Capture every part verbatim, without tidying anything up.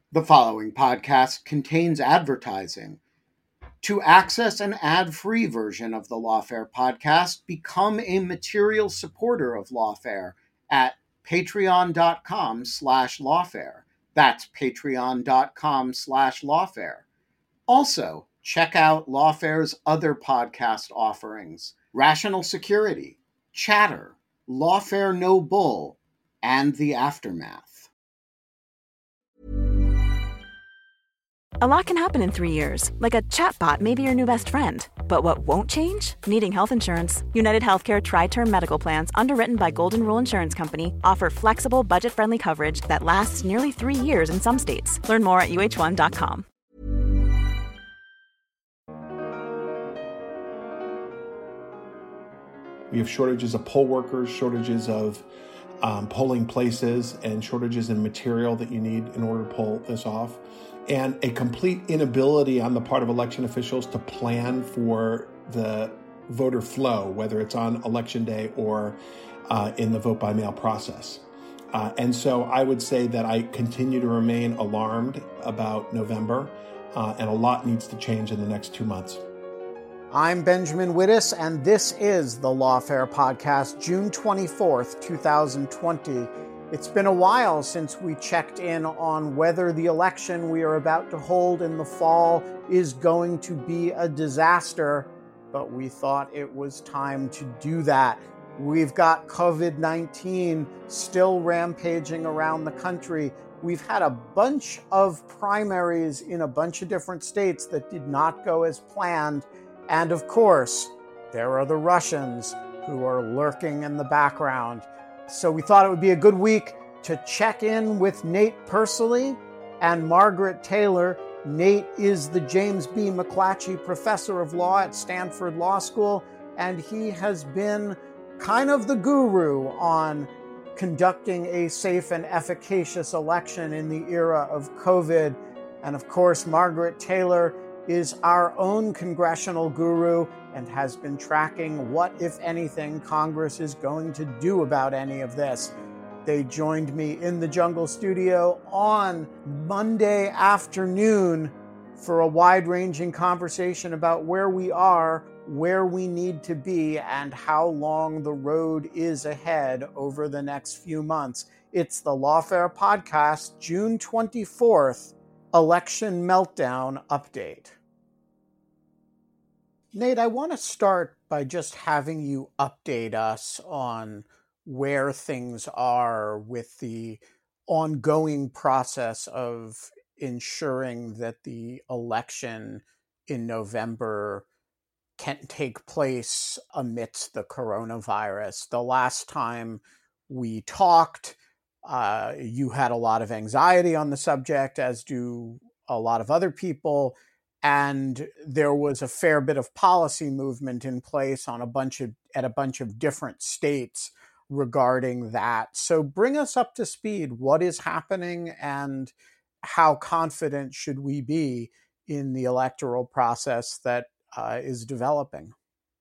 The following podcast contains advertising. To access an ad-free version of the Lawfare podcast, become a material supporter of Lawfare at patreon.com slash lawfare. That's patreon.com slash lawfare. Also, check out Lawfare's other podcast offerings: Rational Security, Chatter, Lawfare No Bull, and The Aftermath. A lot can happen in three years, like a chatbot may be your new best friend. But what won't change? Needing health insurance. United Healthcare Tri-Term Medical Plans, underwritten by Golden Rule Insurance Company, offer flexible, budget-friendly coverage that lasts nearly three years in some states. Learn more at U H one dot com. We have shortages of poll workers, shortages of um, polling places, and shortages in material that you need in order to pull this off. And a complete inability on the part of election officials to plan for the voter flow, whether it's on election day or uh, in the vote by mail process. Uh, and so I would say that I continue to remain alarmed about November, uh, and a lot needs to change in the next two months. I'm Benjamin Wittes, and this is the Lawfare Podcast, June twenty-fourth, twenty twenty. It's been a while since we checked in on whether the election we are about to hold in the fall is going to be a disaster, but we thought it was time to do that. We've got covid nineteen still rampaging around the country. We've had a bunch of primaries in a bunch of different states that did not go as planned. And of course, there are the Russians who are lurking in the background. So we thought it would be a good week to check in with Nate Persily and Margaret Taylor. Nate is the James B. McClatchy Professor of Law at Stanford Law School, and he has been kind of the guru on conducting a safe and efficacious election in the era of COVID. And of course, Margaret Taylor is our own congressional guru and has been tracking what, if anything, Congress is going to do about any of this. They joined me in the Jungle studio on Monday afternoon for a wide-ranging conversation about where we are, where we need to be, and how long the road is ahead over the next few months. It's the Lawfare Podcast, June twenty-fourth, Election Meltdown Update. Nate, I want to start by just having you update us on where things are with the ongoing process of ensuring that the election in November can take place amidst the coronavirus. The last time we talked, uh, you had a lot of anxiety on the subject, as do a lot of other people. And there was a fair bit of policy movement in place on a bunch of at a bunch of different states regarding that. So bring us up to speed. What is happening, and how confident should we be in the electoral process that uh, is developing?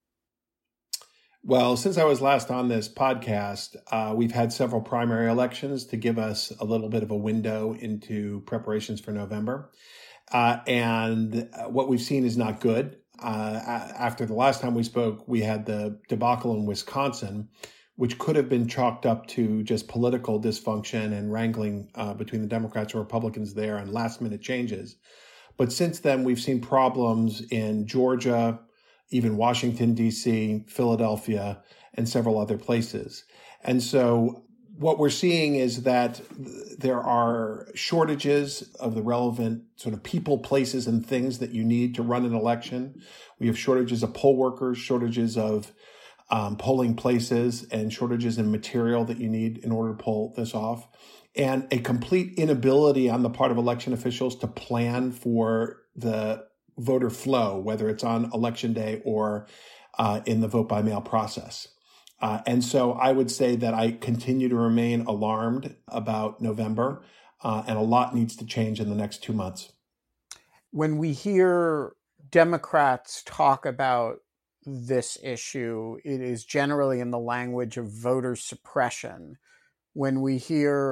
Well, since I was last on this podcast, uh, we've had several primary elections to give us a little bit of a window into preparations for November. Uh, and what we've seen is not good. Uh, after the last time we spoke, we had the debacle in Wisconsin, which could have been chalked up to just political dysfunction and wrangling uh, between the Democrats and Republicans there and last minute changes. But since then, we've seen problems in Georgia, even Washington, D C, Philadelphia, and several other places. And so what we're seeing is that there are shortages of the relevant sort of people, places, and things that you need to run an election. We have shortages of poll workers, shortages of um, polling places, and shortages in material that you need in order to pull this off. And a complete inability on the part of election officials to plan for the voter flow, whether it's on election day or uh, in the vote by mail process. Uh, and so I would say that I continue to remain alarmed about November, uh, and a lot needs to change in the next two months. When we hear Democrats talk about this issue, it is generally in the language of voter suppression. When we hear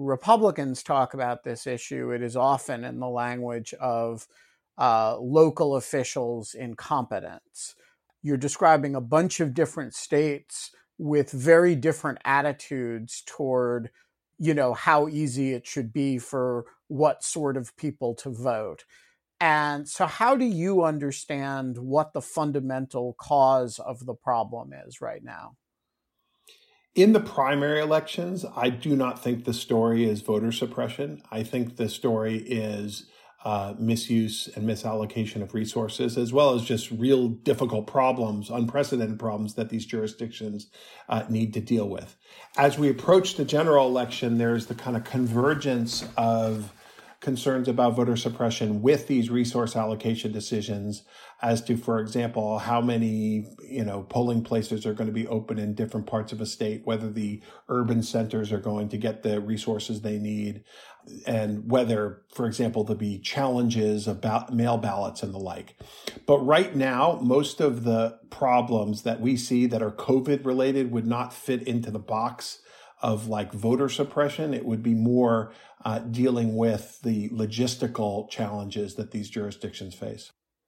Republicans talk about this issue, it is often in the language of uh, local officials' incompetence. You're describing a bunch of different states with very different attitudes toward, you know, how easy it should be for what sort of people to vote. And so how do you understand what the fundamental cause of the problem is right now? In the primary elections, I do not think the story is voter suppression. I think the story is uh, misuse and misallocation of resources, as well as just real difficult problems, unprecedented problems that these jurisdictions uh, need to deal with. As we approach the general election, there's the kind of convergence of concerns about voter suppression with these resource allocation decisions as to, for example, how many, you know, polling places are going to be open in different parts of a state, whether the urban centers are going to get the resources they need, and whether, for example, there'll be challenges about mail ballots and the like. But right now, most of the problems that we see that are COVID related would not fit into the box of like voter suppression. It would be more uh, dealing with the logistical challenges that these jurisdictions face.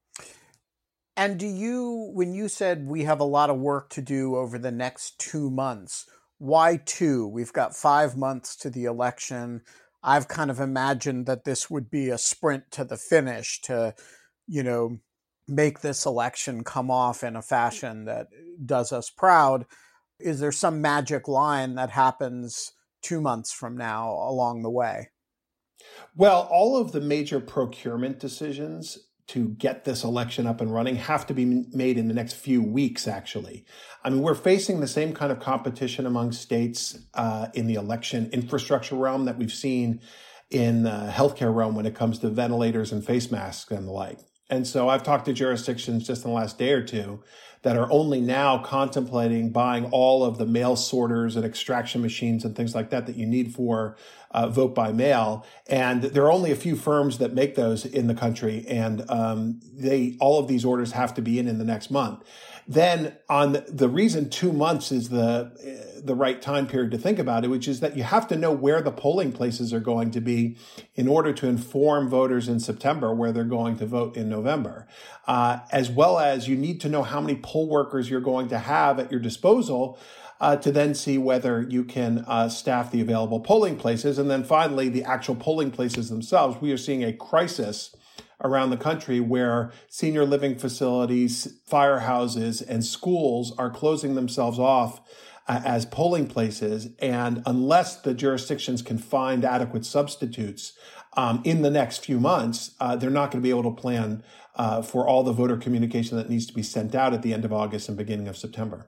And do you, when you said we have a lot of work to do over the next two months, why two? We've got five months to the election. I've kind of imagined that this would be a sprint to the finish to, you know, make this election come off in a fashion that does us proud. Is there some magic line that happens two months from now along the way? Well, all of the major procurement decisions to get this election up and running have to be made in the next few weeks, actually. I mean, we're facing the same kind of competition among states uh, in the election infrastructure realm that we've seen in the healthcare realm when it comes to ventilators and face masks and the like. And so I've talked to jurisdictions just in the last day or two that are only now contemplating buying all of the mail sorters and extraction machines and things like that that you need for uh, vote by mail. And there are only a few firms that make those in the country. And um, they all of these orders have to be in in the next month. Then on the, the reason two months is the the right time period to think about it, which is that you have to know where the polling places are going to be in order to inform voters in September where they're going to vote in November, uh, as well as you need to know how many poll workers you're going to have at your disposal uh, to then see whether you can uh, staff the available polling places. And then finally, the actual polling places themselves. We are seeing a crisis around the country where senior living facilities, firehouses, and schools are closing themselves off uh, as polling places. And unless the jurisdictions can find adequate substitutes um, in the next few months, uh, they're not going to be able to plan uh, for all the voter communication that needs to be sent out at the end of August and beginning of September.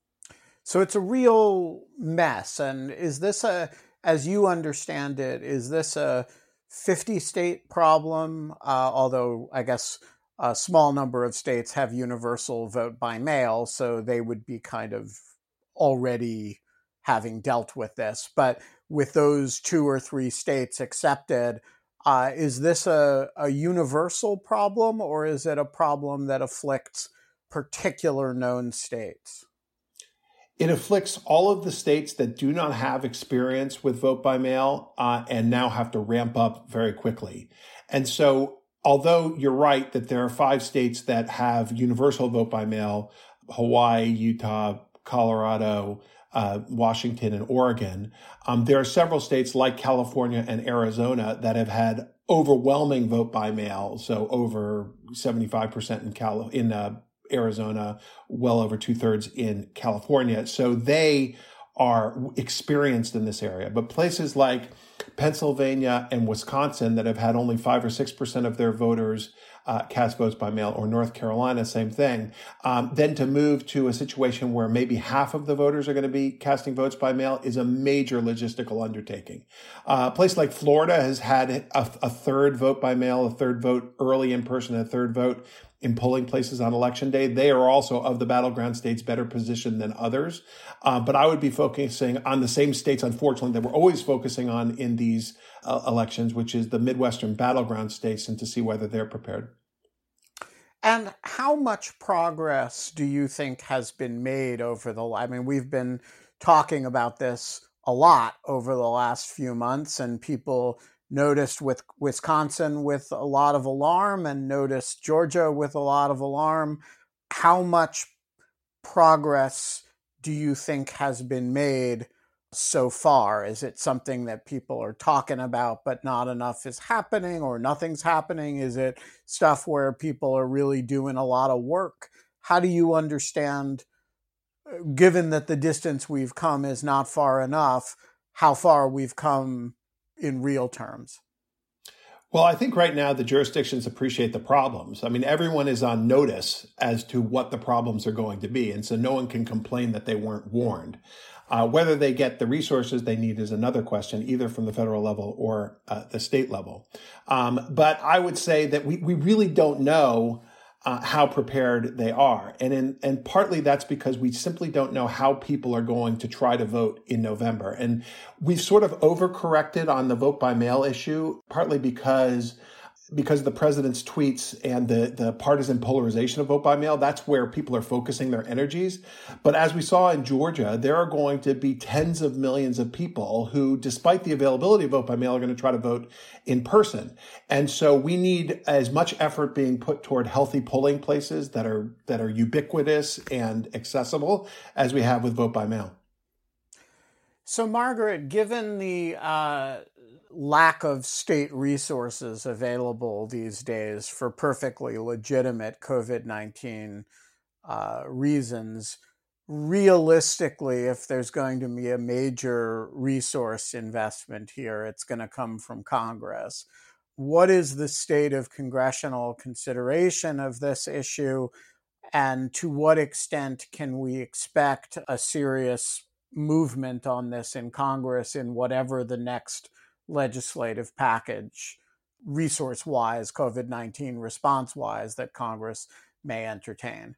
So it's a real mess. And is this a, as you understand it, is this a fifty state problem, uh, although I guess a small number of states have universal vote by mail, so they would be kind of already having dealt with this. But with those two or three states accepted, uh, is this a, a universal problem, or is it a problem that afflicts particular known states? It afflicts all of the states that do not have experience with vote by mail uh, and now have to ramp up very quickly. And so, although you're right that there are five states that have universal vote by mail, Hawaii, Utah, Colorado, uh, Washington, and Oregon, um, there are several states like California and Arizona that have had overwhelming vote by mail, so over seventy-five percent in Cal- in uh, Arizona, well over two thirds in California. So they are experienced in this area. But places like Pennsylvania and Wisconsin that have had only five or six percent of their voters uh, cast votes by mail, or North Carolina, same thing. Um, then to move to a situation where maybe half of the voters are going to be casting votes by mail is a major logistical undertaking. Uh, a place like Florida has had a, a third vote by mail, a third vote early in person, a third vote in polling places on election day. They are also, of the battleground states, better positioned than others. Uh, but I would be focusing on the same states, unfortunately, that we're always focusing on in these uh, elections, which is the Midwestern battleground states, and to see whether they're prepared. And how much progress do you think has been made over the, I mean, we've been talking about this a lot over the last few months, and people noticed with Wisconsin with a lot of alarm and noticed Georgia with a lot of alarm. How much progress do you think has been made so far? Is it something that people are talking about, but not enough is happening, or nothing's happening? Is it stuff where people are really doing a lot of work? How do you understand, given that the distance we've come is not far enough, how far we've come in real terms? Well, I think right now the jurisdictions appreciate the problems. I mean, everyone is on notice as to what the problems are going to be. And so no one can complain that they weren't warned. Uh, whether they get the resources they need is another question, either from the federal level or uh, the state level. Um, but I would say that we, we really don't know Uh, how prepared they are. And in, and partly that's because we simply don't know how people are going to try to vote in November. And we've sort of overcorrected on the vote by mail issue, partly because because of the president's tweets and the, the partisan polarization of vote by mail. That's where people are focusing their energies. But as we saw in Georgia, there are going to be tens of millions of people who, despite the availability of vote by mail, are going to try to vote in person. And so we need as much effort being put toward healthy polling places that are that are ubiquitous and accessible as we have with vote by mail. So, Margaret, given the uh, lack of state resources available these days for perfectly legitimate COVID nineteen uh, reasons, realistically, if there's going to be a major resource investment here, it's going to come from Congress. What is the state of congressional consideration of this issue, and to what extent can we expect a serious movement on this in Congress in whatever the next legislative package, resource-wise, COVID nineteen response-wise, that Congress may entertain?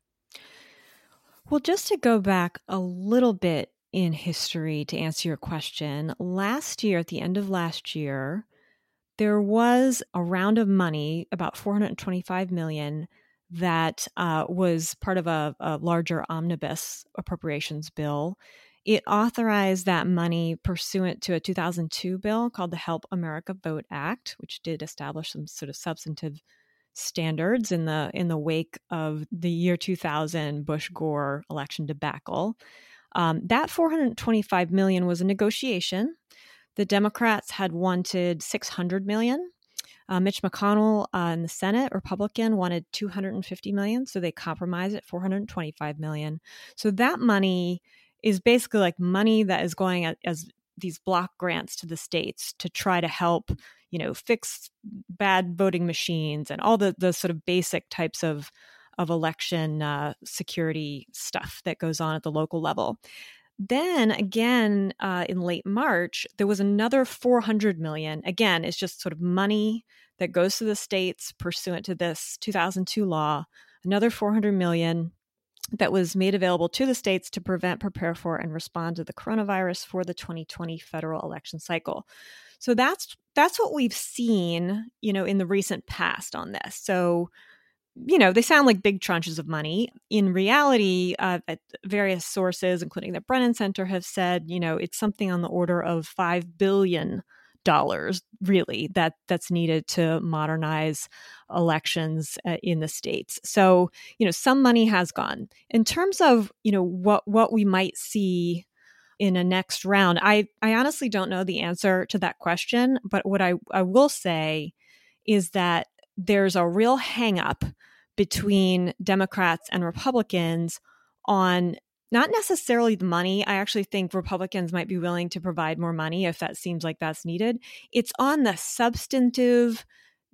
Well, just to go back a little bit in history to answer your question, last year, at the end of last year, there was a round of money, about four hundred twenty-five million dollars, that uh, was part of a, a larger omnibus appropriations bill. It authorized that money pursuant to a two thousand two bill called the Help America Vote Act, which did establish some sort of substantive standards in the in the wake of the year two thousand Bush-Gore election debacle. Um, that four hundred twenty-five million dollars was a negotiation. The Democrats had wanted six hundred million dollars. Uh, Mitch McConnell uh, in the Senate, Republican, wanted two hundred fifty million dollars, so they compromised at four hundred twenty-five million dollars. So that money is basically like money that is going at, as these block grants to the states to try to help, you know, fix bad voting machines and all the, the sort of basic types of, of election uh, security stuff that goes on at the local level. Then again, uh, in late March, there was another four hundred million dollars. Again, it's just sort of money that goes to the states pursuant to this two thousand two law, another four hundred million dollars that was made available to the states to prevent, prepare for, and respond to the coronavirus for the twenty twenty federal election cycle. So that's that's what we've seen, you know, in the recent past on this. So, you know, they sound like big tranches of money. In reality, uh, various sources, including the Brennan Center, have said, you know, it's something on the order of five billion dollars, really, that that's needed to modernize elections uh, in the states. So, you know, some money has gone. In terms of, you know, what what we might see in a next round, I, I honestly don't know the answer to that question. But what I, I will say is that there's a real hang up between Democrats and Republicans on not necessarily the money. I actually think Republicans might be willing to provide more money if that seems like that's needed. It's on the substantive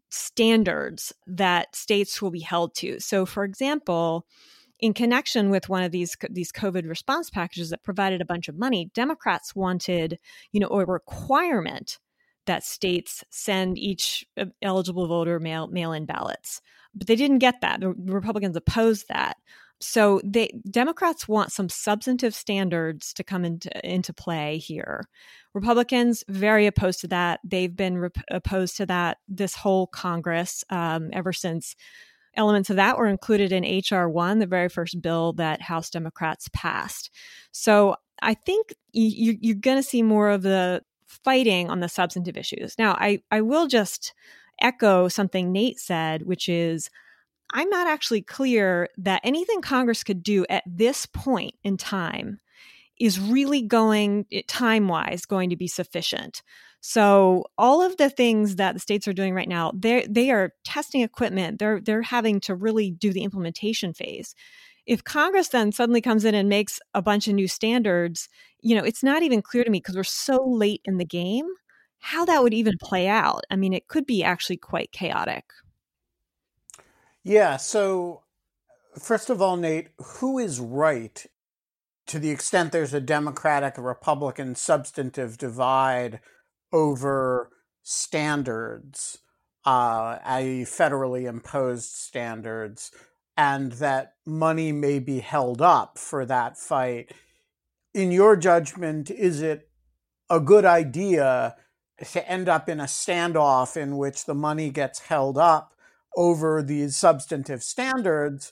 standards that states will be held to. So, for example, in connection with one of these these COVID response packages that provided a bunch of money, Democrats wanted, you know, a requirement that states send each eligible voter mail mail-in ballots. But they didn't get that. The Republicans opposed that. So they Democrats want some substantive standards to come into, into play here. Republicans, very opposed to that. They've been rep- opposed to that this whole Congress um, ever since elements of that were included in H R one, the very first bill that House Democrats passed. So I think you, you're going to see more of the fighting on the substantive issues. Now, I, I will just echo something Nate said, which is I'm not actually clear that anything Congress could do at this point in time is really going, time-wise, going to be sufficient. So all of the things that the states are doing right now, they they are testing equipment. They're they're having to really do the implementation phase. If Congress then suddenly comes in and makes a bunch of new standards, you know, it's not even clear to me because we're so late in the game how that would even play out. I mean, it could be actually quite chaotic. Yeah. So first of all, Nate, who is right? To the extent there's a Democratic, Republican substantive divide over standards, uh, that is federally imposed standards, and that money may be held up for that fight. In your judgment, is it a good idea to end up in a standoff in which the money gets held up over these substantive standards,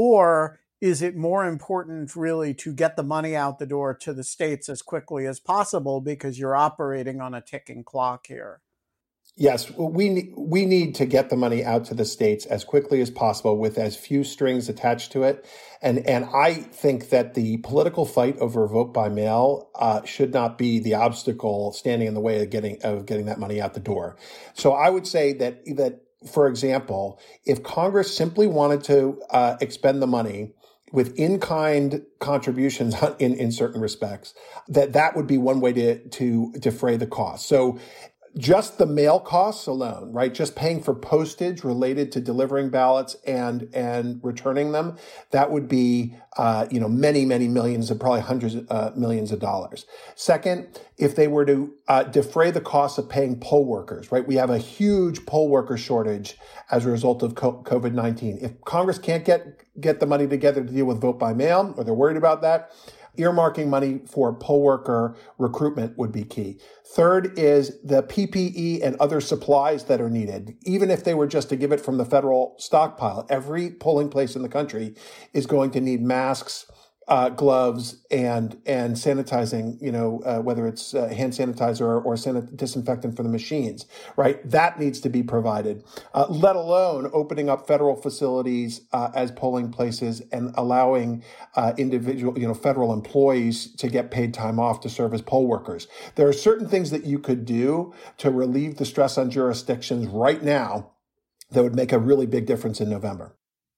or is it more important really to get the money out the door to the states as quickly as possible because you're operating on a ticking clock here? Yes, we we need to get the money out to the states as quickly as possible with as few strings attached to it. And and I think that the political fight over vote by mail uh, should not be the obstacle standing in the way of getting of getting that money out the door. So I would say that that, for example, if Congress simply wanted to uh, expend the money with in-kind contributions in, in certain respects, that that would be one way to, to defray the cost. So just the mail costs alone, right? Just paying for postage related to delivering ballots and, and returning them, that would be, uh, you know, many, many millions and probably hundreds of uh, millions of dollars. Second, if they were to uh, defray the costs of paying poll workers, right? We have a huge poll worker shortage as a result of COVID nineteen. If Congress can't get, get the money together to deal with vote by mail, or they're worried about that, earmarking money for poll worker recruitment would be key. Third is the P P E and other supplies that are needed. Even if they were just to give it from the federal stockpile, every polling place in the country is going to need masks, uh, gloves, and and sanitizing, you know, uh, whether it's uh, hand sanitizer or, or sanit- disinfectant for the machines, right? That needs to be provided, uh, let alone opening up federal facilities uh, as polling places and allowing uh, individual, you know, federal employees to get paid time off to serve as poll workers. There are certain things that you could do to relieve the stress on jurisdictions right now that would make a really big difference in November.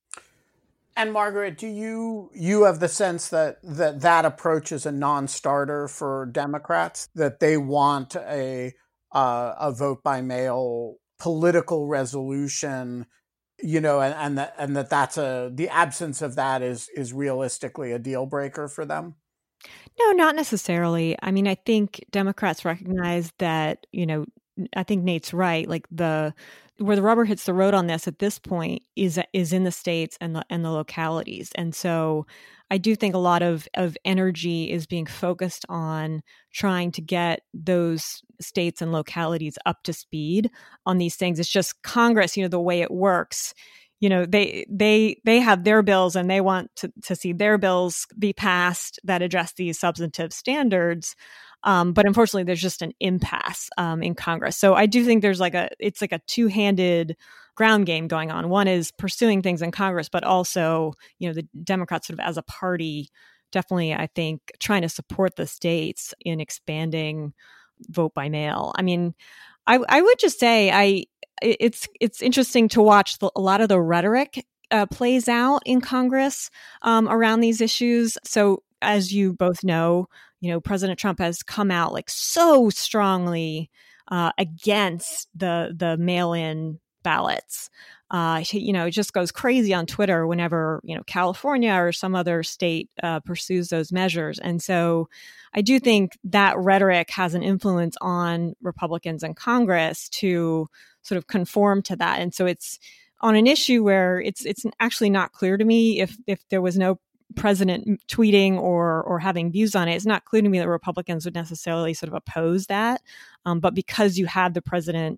And Margaret, do you you have the sense that that, that approach is a non-starter for Democrats, that they want a uh, a vote by mail political resolution, you know, and and that and that that's a the absence of that is is realistically a deal breaker for them? No, not necessarily. I mean, I think Democrats recognize that, you know, I think Nate's right. Like the where the rubber hits the road on this at this point is is in the states and the and the localities. And so I do think a lot of, of energy is being focused on trying to get those states and localities up to speed on these things. It's just Congress, you know, the way it works. You know, they they they have their bills and they want to, to see their bills be passed that address these substantive standards. Um, but unfortunately, there's just an impasse um, in Congress. So I do think there's like a it's like a two-handed ground game going on. One is pursuing things in Congress, but also, you know, the Democrats sort of as a party, definitely, I think, trying to support the states in expanding vote by mail. I mean, I, I would just say I it's it's interesting to watch the, a lot of the rhetoric uh, plays out in Congress um, around these issues. So as you both know, you know, President Trump has come out like so strongly uh, against the the mail-in ballots. Uh, you know, it just goes crazy on Twitter whenever, you know, California or some other state uh, pursues those measures. And so I do think that rhetoric has an influence on Republicans in Congress to sort of conform to that. And so it's on an issue where it's it's actually not clear to me if if there was no president tweeting or or having views on it, it's not clear to me that Republicans would necessarily sort of oppose that. Um, but because you had the president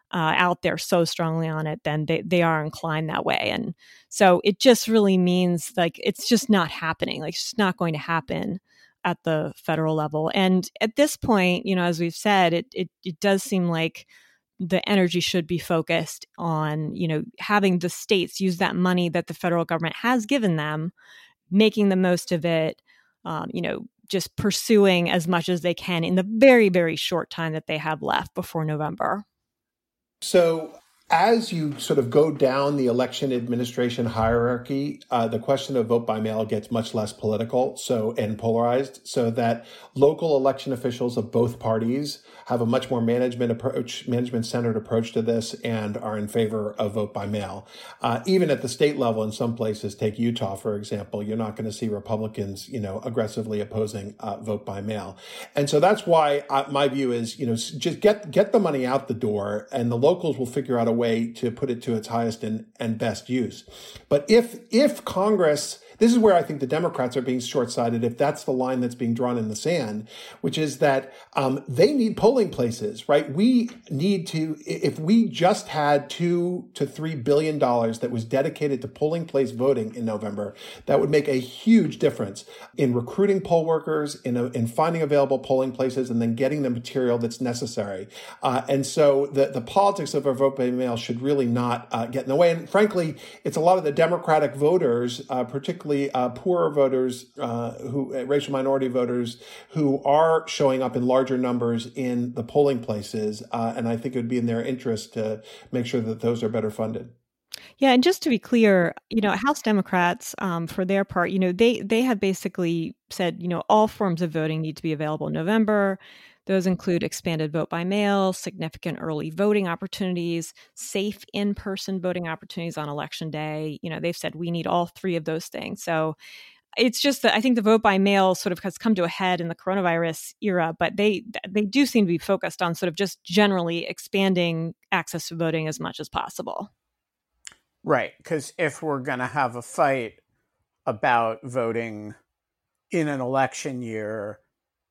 uh, out there so strongly on it, then they, they are inclined that way. And so it just really means like it's just not happening. Like it's just not going to happen at the federal level. And at this point, you know, as we've said, it it, it does seem like the energy should be focused on, you know, having the states use that money that the federal government has given them, making the most of it, um, you know, just pursuing as much as they can in the very, very short time that they have left before November. So as you sort of go down the election administration hierarchy, uh, the question of vote by mail gets much less political so and polarized, so that local election officials of both parties have a much more management approach, management-centered approach to this and are in favor of vote by mail. Uh, even at the state level, in some places, take Utah, for example, you're not going to see Republicans, you know, aggressively opposing uh, vote by mail. And so that's why uh, my view is, you know, just get get the money out the door, and the locals will figure out a way to put it to its highest and, and best use. But if if Congress, this is where I think the Democrats are being short-sighted, if that's the line that's being drawn in the sand, which is that um, they need polling places, right? We need to, if we just had two to three billion dollars that was dedicated to polling place voting in November, that would make a huge difference in recruiting poll workers, in, a, in finding available polling places, and then getting the material that's necessary. Uh, and so the, the politics of our vote by mail should really not uh, get in the way. And frankly, it's a lot of the Democratic voters, uh, particularly Uh, poorer voters, uh, who uh, racial minority voters, who are showing up in larger numbers in the polling places, uh, and I think it would be in their interest to make sure that those are better funded. Yeah, and just to be clear, you know, House Democrats, um, for their part, you know, they they have basically said, you know, all forms of voting need to be available in November. Those include expanded vote by mail, significant early voting opportunities, safe in-person voting opportunities on election day. You know, they've said we need all three of those things. So it's just that I think the vote by mail sort of has come to a head in the coronavirus era, but they they do seem to be focused on sort of just generally expanding access to voting as much as possible. Right, because if we're going to have a fight about voting in an election year,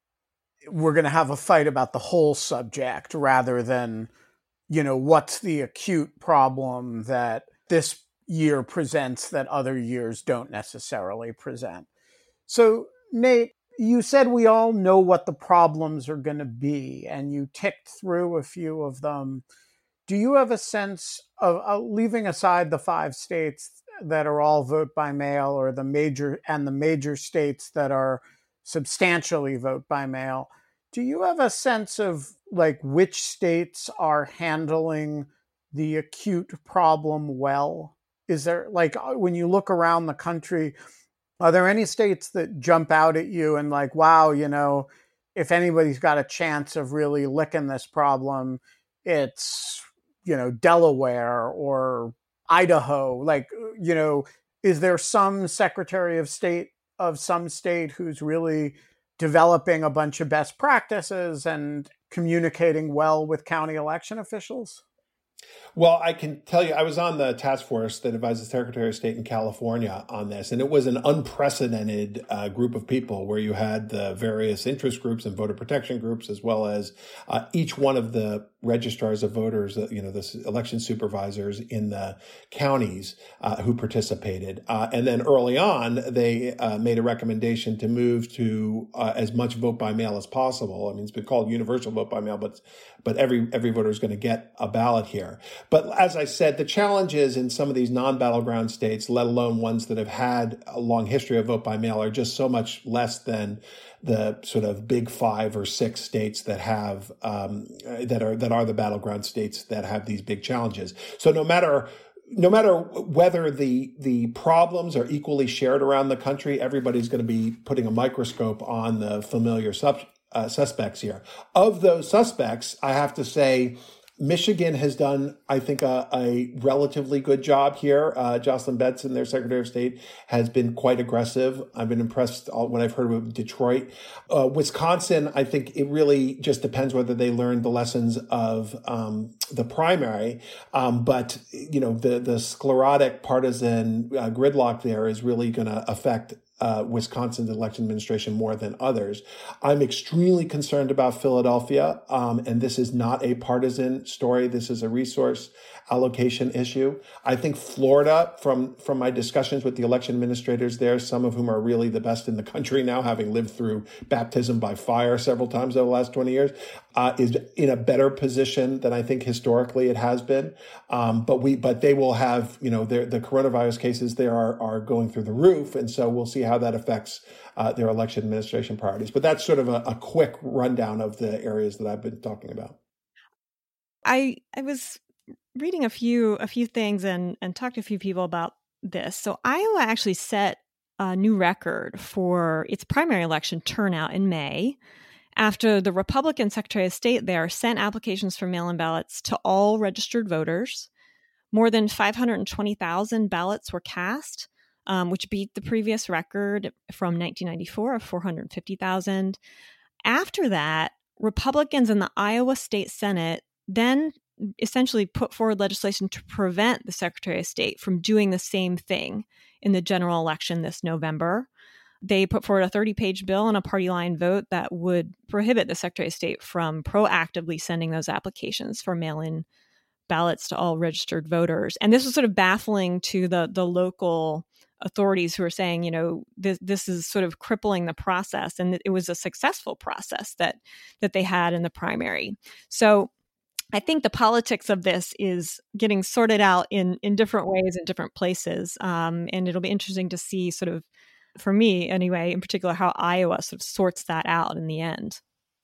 we're going to have a fight about the whole subject rather than, you know, what's the acute problem that this year presents that other years don't necessarily present. So, Nate, you said we all know what the problems are going to be, and you ticked through a few of them. Do you have a sense of, uh, leaving aside the five states that are all vote by mail, or the major and the major states that are substantially vote by mail, do you have a sense of like which states are handling the acute problem well? Is there, like, when you look around the country, are there any states that jump out at you and like, wow, you know, if anybody's got a chance of really licking this problem, it's, you know, Delaware or Idaho? Like, you know, is there some Secretary of State of some state who's really developing a bunch of best practices and communicating well with county election officials? Well, I can tell you, I was on the task force that advises the Secretary of State in California on this, and it was an unprecedented uh, group of people where you had the various interest groups and voter protection groups, as well as uh, each one of the registrars of voters, uh, you know, the election supervisors in the counties uh, who participated. Uh, and then early on, they uh, made a recommendation to move to uh, as much vote by mail as possible. I mean, it's been called universal vote by mail, but but every every voter is going to get a ballot here. But as I said, the challenges in some of these non-battleground states, let alone ones that have had a long history of vote by mail, are just so much less than the sort of big five or six states that have um, that are that are the battleground states that have these big challenges. So no matter no matter whether the the problems are equally shared around the country, everybody's going to be putting a microscope on the familiar sub, uh, suspects here. Of those suspects, I have to say, Michigan has done, I think, a, a relatively good job here. Uh, Jocelyn Benson, their Secretary of State, has been quite aggressive. I've been impressed when I've heard of Detroit. Uh, Wisconsin, I think it really just depends whether they learned the lessons of um, the primary. Um, but, you know, the, the sclerotic partisan uh, gridlock there is really going to affect uh, Wisconsin's election administration more than others. I'm extremely concerned about Philadelphia, um, and this is not a partisan story. This is a resource allocation issue. I think Florida, from, from my discussions with the election administrators there, some of whom are really the best in the country now, having lived through baptism by fire several times over the last twenty years, uh, is in a better position than I think historically it has been. Um, but we, but they will have, you know, the coronavirus cases there are, are going through the roof. And so we'll see how that affects uh, their election administration priorities. But that's sort of a, a quick rundown of the areas that I've been talking about. I I was reading a few a few things and and talked to a few people about this. So Iowa actually set a new record for its primary election turnout in May after the Republican Secretary of State there sent applications for mail-in ballots to all registered voters. More than five hundred twenty thousand ballots were cast, um, which beat the previous record from nineteen ninety-four of four hundred fifty thousand. After that, Republicans in the Iowa State Senate then essentially put forward legislation to prevent the Secretary of State from doing the same thing in the general election this November. They put forward a thirty-page bill and a party line vote that would prohibit the Secretary of State from proactively sending those applications for mail-in ballots to all registered voters. And this was sort of baffling to the, the local authorities who are saying, you know, this, this is sort of crippling the process. And it was a successful process that that they had in the primary. So I think the politics of this is getting sorted out in, in different ways in different places. Um, and it'll be interesting to see sort of, for me anyway, in particular, how Iowa sort of sorts that out in the end.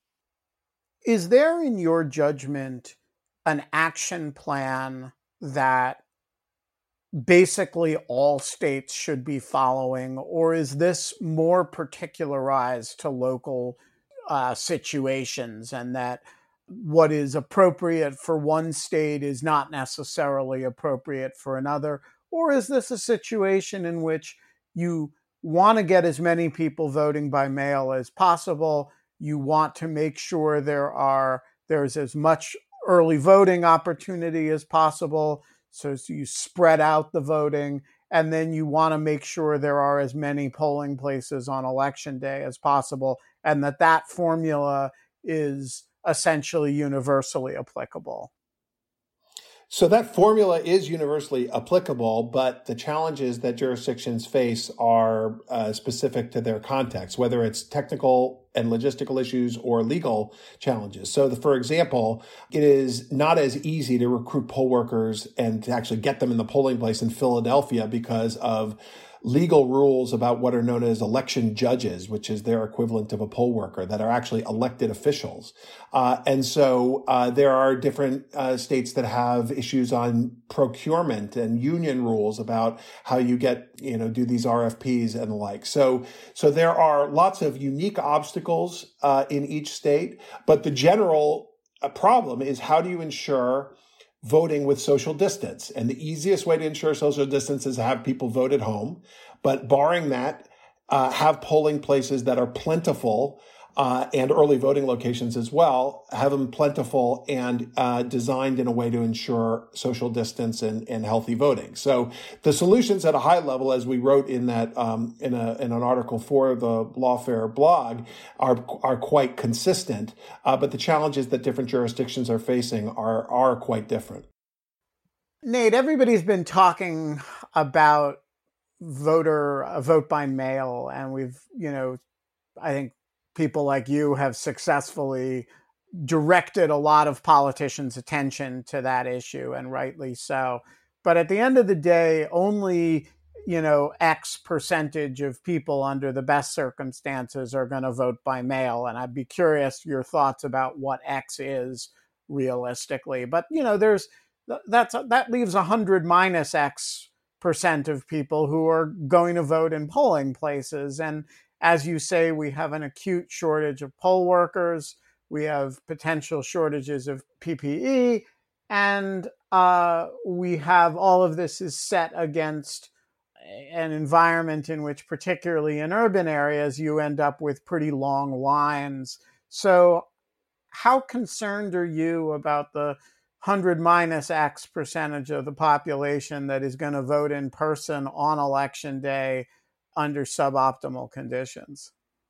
Is there, in your judgment, an action plan that basically all states should be following, or is this more particularized to local uh, situations, and that what is appropriate for one state is not necessarily appropriate for another? Or is this a situation in which you want to get as many people voting by mail as possible? You want to make sure there are there's as much early voting opportunity as possible, so you spread out the voting, and then you want to make sure there are as many polling places on election day as possible, and that that formula is essentially universally applicable? So that formula is universally applicable, but the challenges that jurisdictions face are uh, specific to their context, whether it's technical and logistical issues or legal challenges. So, the, for example, it is not as easy to recruit poll workers and to actually get them in the polling place in Philadelphia because of legal rules about what are known as election judges, which is their equivalent of a poll worker, that are actually elected officials. Uh, and so uh, there are different uh, states that have issues on procurement and union rules about how you get, you know, do these R F Ps and the like. So, so there are lots of unique obstacles uh, in each state, but the general uh, problem is, how do you ensure voting with social distance? And the easiest way to ensure social distance is to have people vote at home. But barring that, uh, have polling places that are plentiful uh, and early voting locations as well, have them plentiful and uh, designed in a way to ensure social distance and, and healthy voting. So the solutions at a high level, as we wrote in that um, in a in an article for the Lawfare blog, are are quite consistent. Uh, but the challenges that different jurisdictions are facing are are quite different. Nate, everybody's been talking about voter uh, vote by mail, and we've, you know, I think people like you have successfully directed a lot of politicians' attention to that issue, and rightly so. But at the end of the day, only, you know, X percentage of people under the best circumstances are going to vote by mail. And I'd be curious your thoughts about what X is realistically. But, you know, there's that's that leaves one hundred minus X percent of people who are going to vote in polling places. And as you say, we have an acute shortage of poll workers. We have potential shortages of P P E. And uh, we have all of this is set against an environment in which, particularly in urban areas, you end up with pretty long lines. So how concerned are you about the one hundred minus X percentage of the population that is going to vote in person on election day? under suboptimal conditions?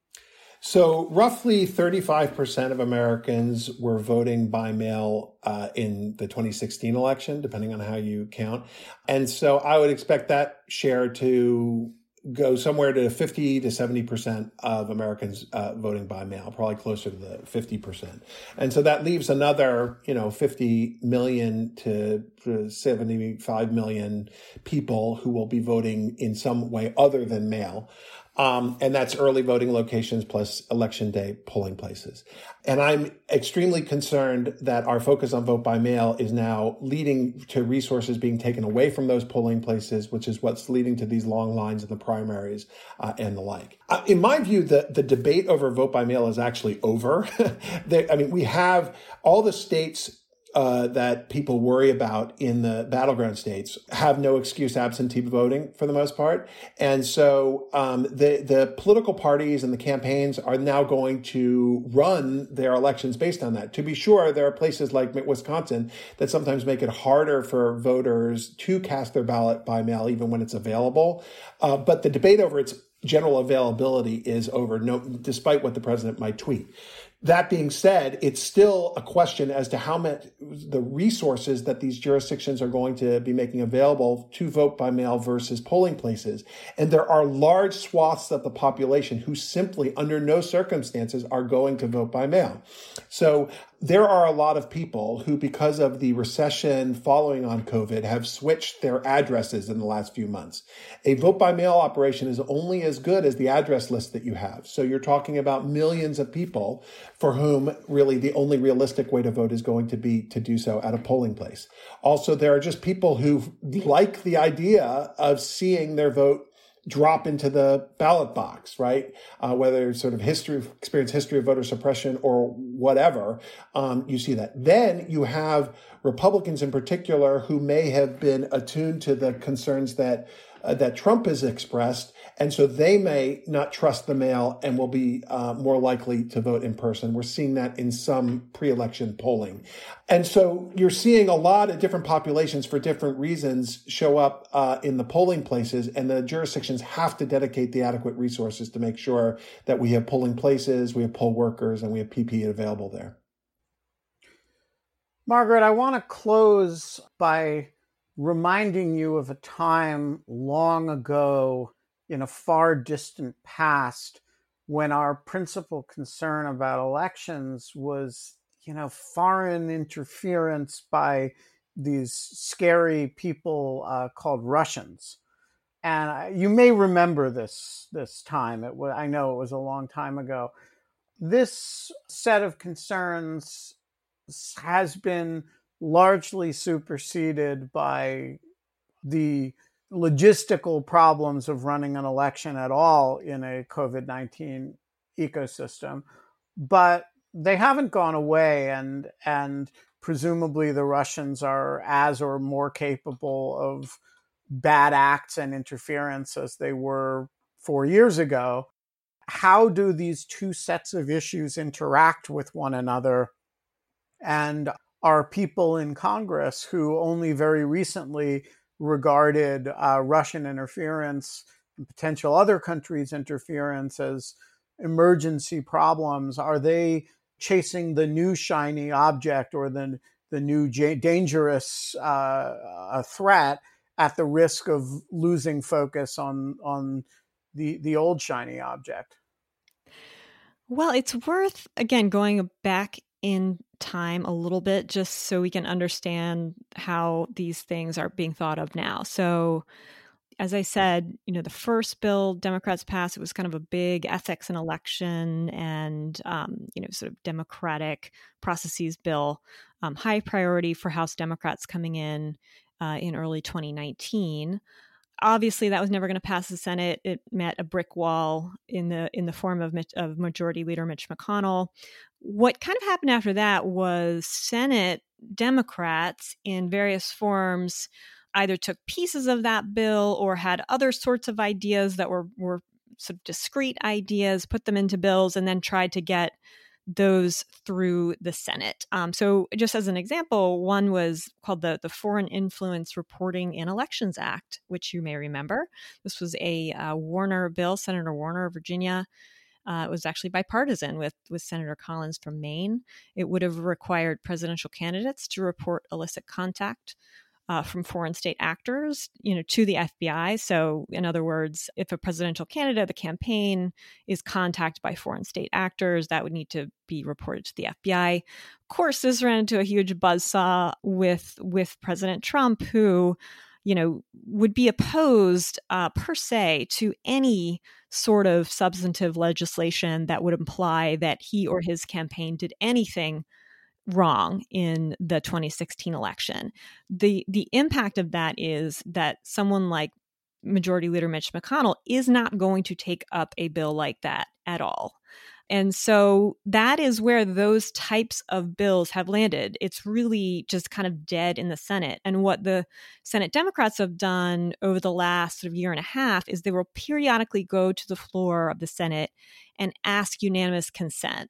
So roughly thirty-five percent of Americans were voting by mail uh, in the twenty sixteen election, depending on how you count. And so I would expect that share to go somewhere to fifty to seventy percent of Americans uh, voting by mail, probably closer to the fifty percent. And so that leaves another, you know, fifty million to seventy-five million people who will be voting in some way other than mail. Um, and that's early voting locations plus election day polling places. And I'm extremely concerned that our focus on vote by mail is now leading to resources being taken away from those polling places, which is what's leading to these long lines in the primaries uh, and the like. Uh, in my view, the, the debate over vote by mail is actually over. they, I mean, we have all the states Uh, that people worry about in the battleground states have no excuse absentee voting for the most part. And so um, the, the political parties and the campaigns are now going to run their elections based on that. To be sure, there are places like Wisconsin that sometimes make it harder for voters to cast their ballot by mail, even when it's available. Uh, but the debate over its general availability is over, no, despite what the president might tweet. That being said, it's still a question as to how much the resources that these jurisdictions are going to be making available to vote by mail versus polling places. And there are large swaths of the population who simply, under no circumstances, are going to vote by mail. So there are a lot of people who, because of the recession following on COVID, have switched their addresses in the last few months. A vote by mail operation is only as good as the address list that you have. So you're talking about millions of people for whom really the only realistic way to vote is going to be to do so at a polling place. Also, there are just people who like the idea of seeing their vote drop into the ballot box, right? Uh, whether sort of history, experience history of voter suppression or whatever, um, you see that. Then you have Republicans in particular who may have been attuned to the concerns that uh, that Trump has expressed, and so they may not trust the mail and will be uh, more likely to vote in person. We're seeing that in some pre-election polling. And so you're seeing a lot of different populations for different reasons show up uh, in the polling places, and the jurisdictions have to dedicate the adequate resources to make sure that we have polling places, we have poll workers, and we have P P E available there. Margaret, I want to close by reminding you of a time long ago in a far distant past when our principal concern about elections was, you know, foreign interference by these scary people uh, called Russians. And I, you may remember this this time. It was, I know it was a long time ago. This set of concerns has been largely superseded by the logistical problems of running an election at all in a COVID nineteen ecosystem. But they haven't gone away, and and presumably the Russians are as or more capable of bad acts and interference as they were four years ago. How do these two sets of issues interact with one another? And are people in Congress who only very recently regarded uh, Russian interference and potential other countries' interference as emergency problems, are they chasing the new shiny object or the, the new j- dangerous uh, threat at the risk of losing focus on, on the, the old shiny object? Well, it's worth, again, going back in time a little bit just so we can understand how these things are being thought of now. So, as I said, you know, the first bill Democrats passed, it was kind of a big ethics and election and, um, you know, sort of democratic processes bill, um, high priority for House Democrats coming in uh, in early twenty nineteen. Obviously, that was never going to pass the Senate. It met a brick wall in the in the form of, of Majority Leader Mitch McConnell. What kind of happened after that was Senate Democrats in various forms either took pieces of that bill or had other sorts of ideas that were, were sort of discrete ideas, put them into bills, and then tried to get those through the Senate. Um, so just as an example, one was called the, the Foreign Influence Reporting in Elections Act, which you may remember. This was a uh, Warner bill, Senator Warner of Virginia. Uh, it was actually bipartisan with, with Senator Collins from Maine. It would have required presidential candidates to report illicit contact Uh, from foreign state actors, you know, to the F B I. So, in other words, if a presidential candidate, the campaign, is contacted by foreign state actors, that would need to be reported to the F B I. Of course, this ran into a huge buzzsaw with with President Trump, who, you know, would be opposed uh, per se to any sort of substantive legislation that would imply that he or his campaign did anything wrong in the twenty sixteen election. The the impact of that is that someone like Majority Leader Mitch McConnell is not going to take up a bill like that at all. And so that is where those types of bills have landed. It's really just kind of dead in the Senate. And what the Senate Democrats have done over the last sort of year and a half is they will periodically go to the floor of the Senate and ask unanimous consent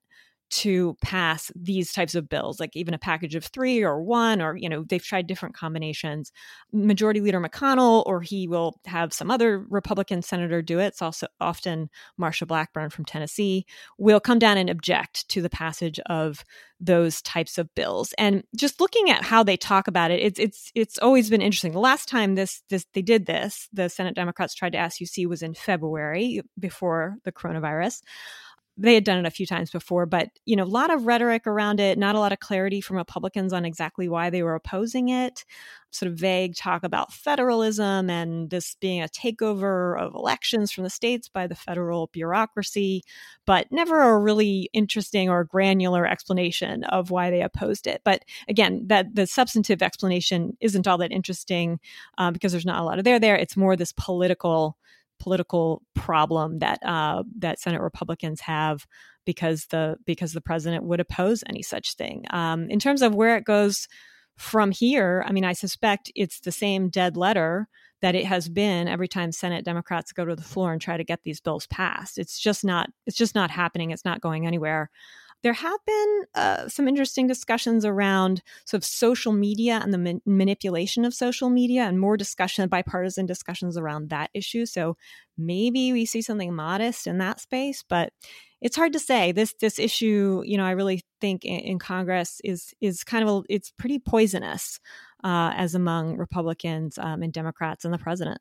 to pass these types of bills, like even a package of three or one, or, you know, they've tried different combinations. Majority Leader McConnell, or he will have some other Republican senator do it. It's also often Marsha Blackburn from Tennessee, will come down and object to the passage of those types of bills. And just looking at how they talk about it, it's it's it's always been interesting. The last time this this they did this, the Senate Democrats tried to ask U C was in February before the coronavirus. They had done it a few times before, but, you know, a lot of rhetoric around it, not a lot of clarity from Republicans on exactly why they were opposing it, sort of vague talk about federalism and this being a takeover of elections from the states by the federal bureaucracy, but never a really interesting or granular explanation of why they opposed it. But again, that the substantive explanation isn't all that interesting uh, because there's not a lot of there there. It's more this political political problem that uh, that Senate Republicans have because the because the president would oppose any such thing. Um, in terms of where it goes from here, I mean, I suspect it's the same dead letter that it has been every time Senate Democrats go to the floor and try to get these bills passed. It's just not it's just not happening. It's not going anywhere. There have been uh, some interesting discussions around sort of social media and the man- manipulation of social media, and more discussion, bipartisan discussions around that issue. So maybe we see something modest in that space, but it's hard to say. This this issue, you know, I really think in, in Congress is is kind of a, it's pretty poisonous uh, as among Republicans um, and Democrats and the president.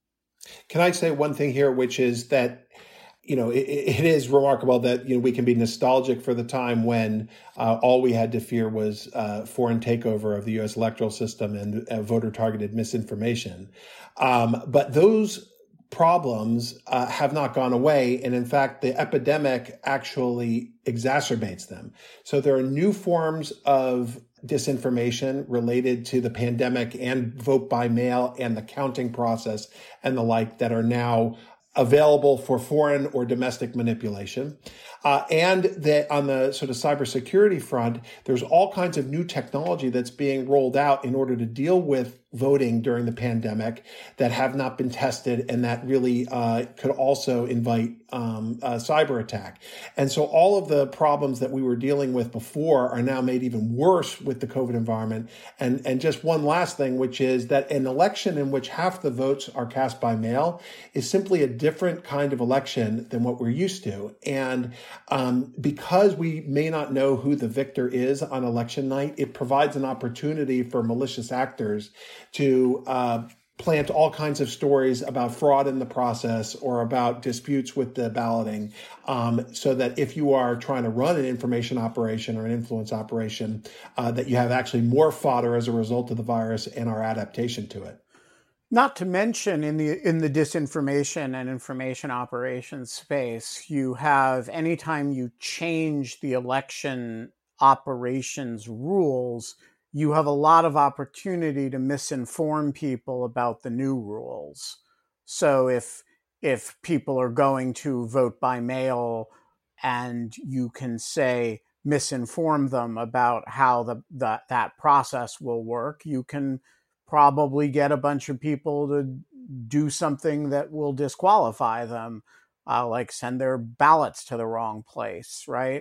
Can I say one thing here, which is that, you know, it, it is remarkable that, you know, we can be nostalgic for the time when uh, all we had to fear was uh, foreign takeover of the U S electoral system and uh, voter-targeted misinformation. Um, but those problems uh, have not gone away. And in fact, the epidemic actually exacerbates them. So there are new forms of disinformation related to the pandemic and vote by mail and the counting process and the like that are now available for foreign or domestic manipulation. Uh, and that on the sort of cybersecurity front, there's all kinds of new technology that's being rolled out in order to deal with voting during the pandemic that have not been tested and that really uh, could also invite um, a cyber attack. And so all of the problems that we were dealing with before are now made even worse with the COVID environment. And, and just one last thing, which is that an election in which half the votes are cast by mail is simply a different kind of election than what we're used to. And um, because we may not know who the victor is on election night, it provides an opportunity for malicious actors to uh, plant all kinds of stories about fraud in the process or about disputes with the balloting, um, so that if you are trying to run an information operation or an influence operation, uh, that you have actually more fodder as a result of the virus and our adaptation to it. Not to mention in the in the disinformation and information operations space, you have anytime you change the election operations rules, you have a lot of opportunity to misinform people about the new rules. So if if people are going to vote by mail and you can say misinform them about how the, the that process will work, you can probably get a bunch of people to do something that will disqualify them, uh, like send their ballots to the wrong place, right?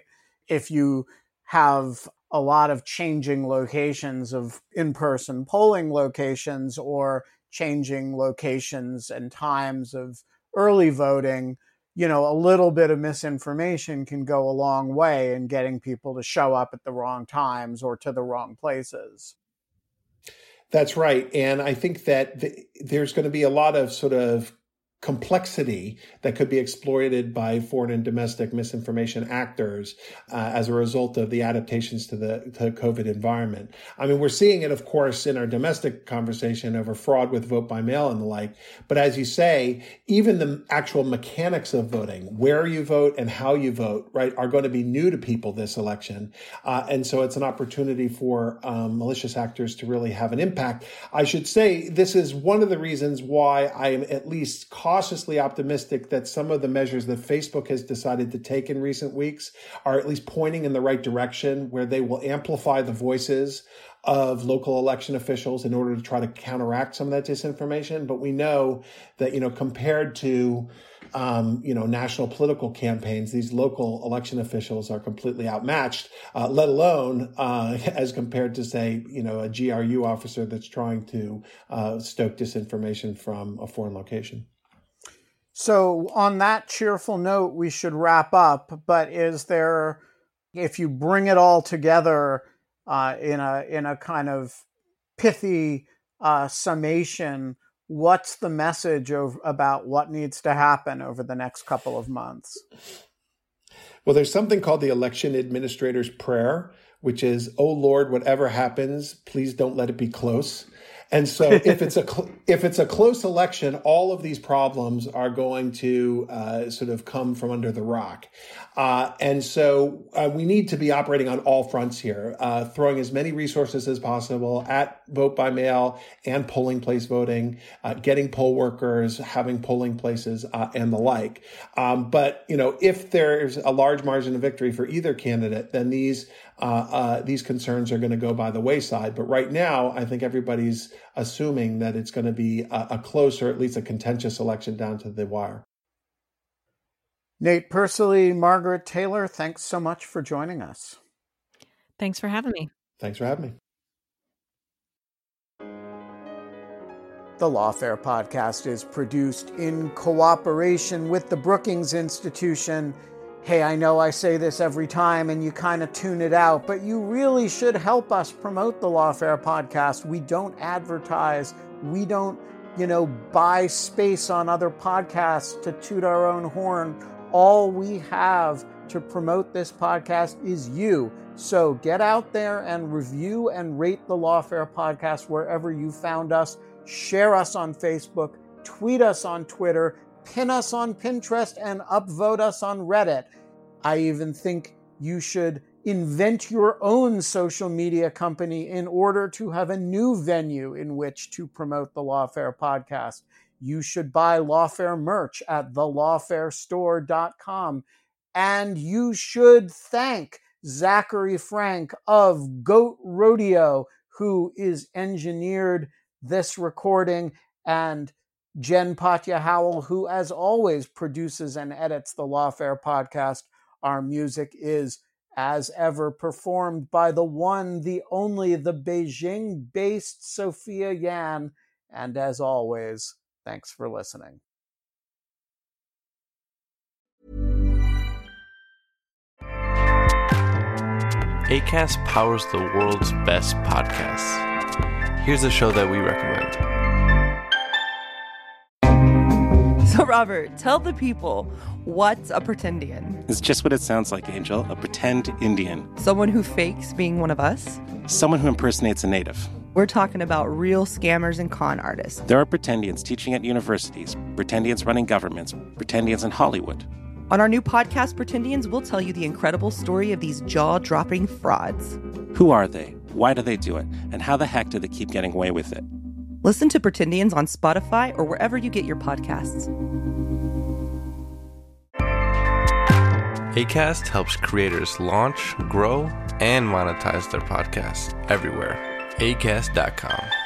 if you have a lot of changing locations of in-person polling locations or changing locations and times of early voting, you know, a little bit of misinformation can go a long way in getting people to show up at the wrong times or to the wrong places. That's right. And I think that the, there's going to be a lot of sort of complexity that could be exploited by foreign and domestic misinformation actors uh, as a result of the adaptations to the to COVID environment. I mean, we're seeing it, of course, in our domestic conversation over fraud with vote by mail and the like. But as you say, even the actual mechanics of voting, where you vote and how you vote, right, are going to be new to people this election. Uh, and so it's an opportunity for um, malicious actors to really have an impact. I should say this is one of the reasons why I am at least cautiously optimistic that some of the measures that Facebook has decided to take in recent weeks are at least pointing in the right direction, where they will amplify the voices of local election officials in order to try to counteract some of that disinformation. But we know that, you know, compared to, um, you know, national political campaigns, these local election officials are completely outmatched, uh, let alone uh, as compared to, say, you know, a G R U officer that's trying to uh, stoke disinformation from a foreign location. So on that cheerful note, we should wrap up. But is there, if you bring it all together uh, in a in a kind of pithy uh, summation, what's the message of, about what needs to happen over the next couple of months? Well, there's something called the election administrator's prayer, which is, "Oh Lord, whatever happens, please don't let it be close." And so if it's a cl- if it's a close election, all of these problems are going to uh, sort of come from under the rock. Uh, and so uh, we need to be operating on all fronts here, uh, throwing as many resources as possible at vote by mail and polling place voting, uh, getting poll workers, having polling places, uh, and the like. Um, but, you know, if there's a large margin of victory for either candidate, then these Uh, uh, these concerns are going to go by the wayside. But right now, I think everybody's assuming that it's going to be a, a close or at least a contentious election down to the wire. Nate Persily, Margaret Taylor, thanks so much for joining us. Thanks for having me. Thanks for having me. The Lawfare Podcast is produced in cooperation with the Brookings Institution. Hey, I know I say this every time and you kind of tune it out, but you really should help us promote the Lawfare Podcast. We don't advertise. We don't, you know, buy space on other podcasts to toot our own horn. All we have to promote this podcast is you. So get out there and review and rate the Lawfare Podcast wherever you found us. Share us on Facebook, tweet us on Twitter, pin us on Pinterest, and upvote us on Reddit. I even think you should invent your own social media company in order to have a new venue in which to promote the Lawfare Podcast. You should buy Lawfare merch at the lawfare store dot com. And you should thank Zachary Frank of Goat Rodeo, who is engineered this recording, and Jen Patja Howell, who, as always, produces and edits the Lawfare Podcast. Our music is, as ever, performed by the one, the only, the Beijing-based Sophia Yan. And as always, thanks for listening. Acast powers the world's best podcasts. Here's a show that we recommend. So, Robert, tell the people, what's a pretendian? It's just what it sounds like, Angel. A pretend Indian. Someone who fakes being one of us? Someone who impersonates a native. We're talking about real scammers and con artists. There are pretendians teaching at universities, pretendians running governments, pretendians in Hollywood. On our new podcast, Pretendians, we'll tell you the incredible story of these jaw-dropping frauds. Who are they? Why do they do it? And how the heck do they keep getting away with it? Listen to Pretendians on Spotify or wherever you get your podcasts. Acast helps creators launch, grow, and monetize their podcasts everywhere. acast dot com.